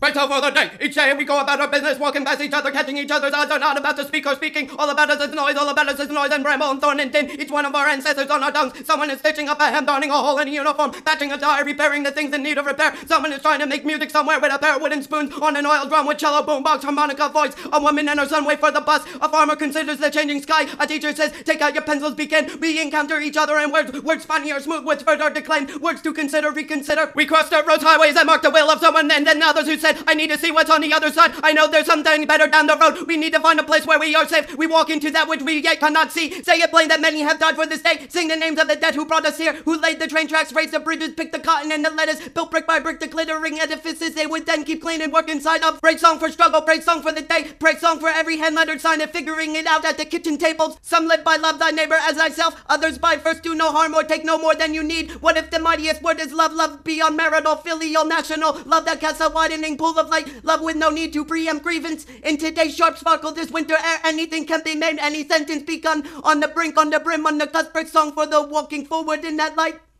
Right so for the day, each day we go about our business, walking past each other, catching each other's eyes, are not about to speak or speaking. All about us is noise, all about us is noise and bramble and thorn and tin. Each one of our ancestors on our tongues. Someone is stitching up a hem, darning a hole in a uniform, patching a tie, repairing the things in need of repair. Someone is trying to make music somewhere with a pair of wooden spoons on an oil drum with cello, boombox, harmonica, voice. A woman and her son wait for the bus. A farmer considers the changing sky. A teacher says, take out your pencils, begin. We encounter each other in words, words funny or smooth, words further declaimed, words to consider, reconsider. We crossed dirt roads, highways, and marked the will of someone, and then others who said, I need to see what's on the other side. I know there's something better down the road. We need to find a place where we are safe. We walk into that which we yet cannot see. Say it plain that many have died for this day. Sing the names of the dead who brought us here, who laid the train tracks, raised the bridges, picked the cotton and the lettuce, built brick by brick the glittering edifices they would then keep clean and work inside of. Praise song for struggle, praise song for the day, praise song for every hand-lettered sign and figuring it out at the kitchen tables. Some live by love thy neighbor as thyself, others by first do no harm or take no more than you need. What if the mightiest word is love, love beyond marital, filial, national, love that casts a widening pool of light, love with no need to preempt grievance. In today's sharp sparkle, this winter air, anything can be made, any sentence begun on the brink, on the brim, on the cusp. Praise song for the walking forward in that light.